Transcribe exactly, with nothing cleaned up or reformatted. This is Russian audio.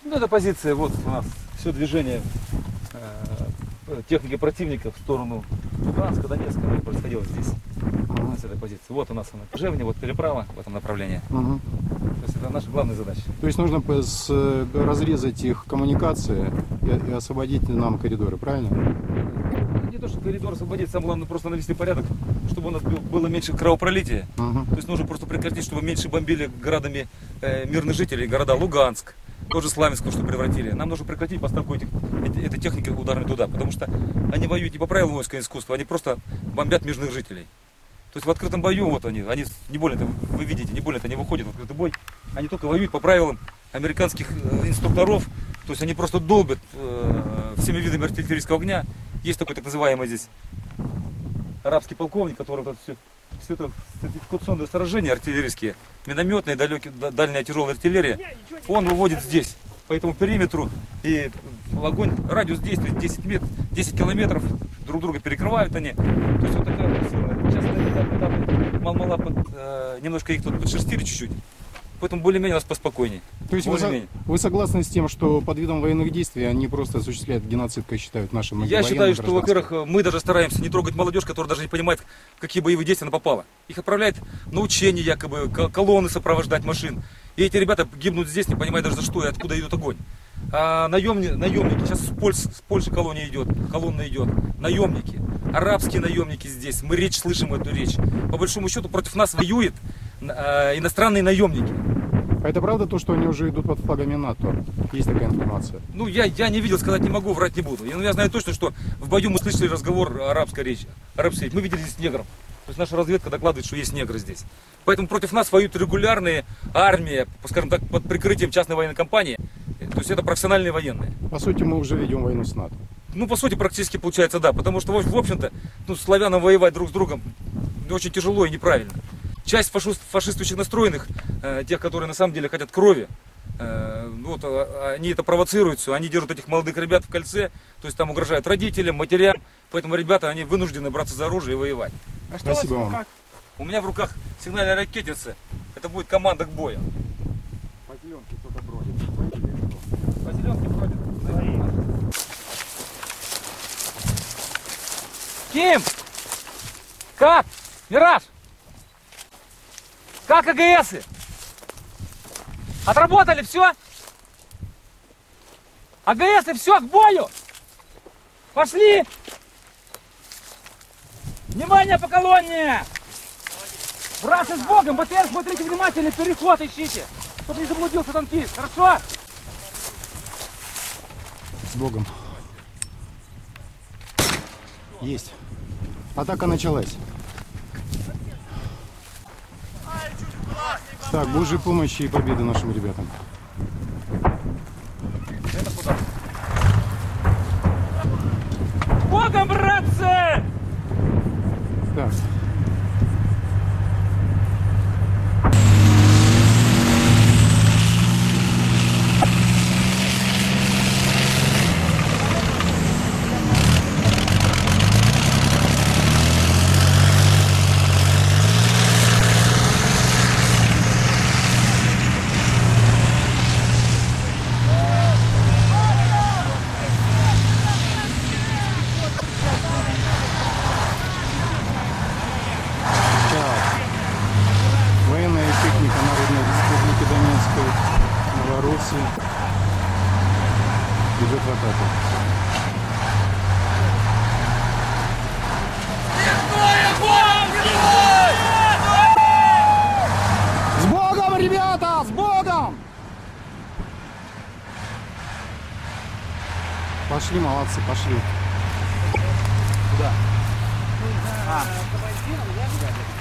Ну, это позиция, вот у нас все движение э, техники противника в сторону Луганска, Донецка происходило здесь, ага. С этой позиции. Вот у нас она, Кожевня, вот переправа в этом направлении. Ага. То есть это наша главная задача. То есть нужно с, разрезать их коммуникации и, и освободить нам коридоры, правильно? Не то, что коридор освободить, самое главное просто навести порядок, чтобы у нас было меньше кровопролития. Ага. То есть нужно просто прекратить, чтобы меньше бомбили городами э, мирных жителей, города Луганск. Тоже Славянского, что превратили. Нам нужно прекратить поставку этих, этой техники ударной туда, потому что они воюют не по правилам воинского искусства, они просто бомбят мирных жителей. То есть в открытом бою, вот они, они не более, вы видите, не более, они выходят в открытый бой, они только воюют по правилам американских инструкторов, то есть они просто долбят э, всеми видами артиллерийского огня. Есть такой так называемый здесь арабский полковник, который вот все, все это фортификационные сражения артиллерийские, минометные, далекие, дальняя тяжелая артиллерия, он выводит здесь, по этому периметру, и огонь, радиус действия десять метров, десять километров, друг друга перекрывают они. То есть вот такая вот сила. Сейчас это мало-мало под, э, немножко их тут подшерстили чуть-чуть, поэтому более-менее у нас поспокойнее. То есть вы, за, вы согласны с тем, что под видом военных действий они просто осуществляют геноцид, как считают наши многовоенные? Я считаю, что, во-первых, мы даже стараемся не трогать молодежь, которая даже не понимает, в какие боевые действия она попала. Их отправляют на учения, якобы, колонны сопровождать машин. И эти ребята гибнут здесь, не понимая даже за что и откуда идет огонь. А наемники, наемники, сейчас с Польши, с Польши колония идет, колонна идет, наемники, арабские наемники здесь, мы речь слышим, эту речь. По большому счету против нас воюют э, иностранные наемники. А это правда то, что они уже идут под флагами НАТО? Есть такая информация? Ну, я, я не видел, сказать не могу, врать не буду. Я, я знаю точно, что в бою мы слышали разговор арабской речи, арабской речи. Мы видели здесь негров. То есть наша разведка докладывает, что есть негры здесь. Поэтому против нас воюют регулярные армии, скажем так, под прикрытием частной военной компании. То есть это профессиональные военные. По сути, мы уже ведем войну с НАТО. Ну, по сути, практически получается, да. Потому что, в общем-то, ну, славянам воевать друг с другом очень тяжело и неправильно. Часть фашист, фашистующих настроенных, э, тех, которые на самом деле хотят крови, э, вот, э, они это провоцируют все. Они держат этих молодых ребят в кольце, то есть там угрожают родителям, матерям. Поэтому ребята, они вынуждены браться за оружие и воевать. А что Спасибо вам. У меня в руках сигнальная ракетница. Это будет команда к бою. По зеленке кто-то бродит. По зеленке бродит. Ким! Как? Мираж! Как АГСы? Отработали все? АГСы, все, к бою! Пошли! Внимание по колонне! Братцы, с Богом! БТР, смотрите внимательно, переход ищите! Чтобы не заблудился танкист, хорошо? С Богом. Есть. Атака началась. Так, Божьей помощи и победы нашим ребятам. Это куда? Богом, братцы! Так. Идет в атаку. С Богом, ребята! С Богом! Пошли, молодцы, пошли. Куда? А.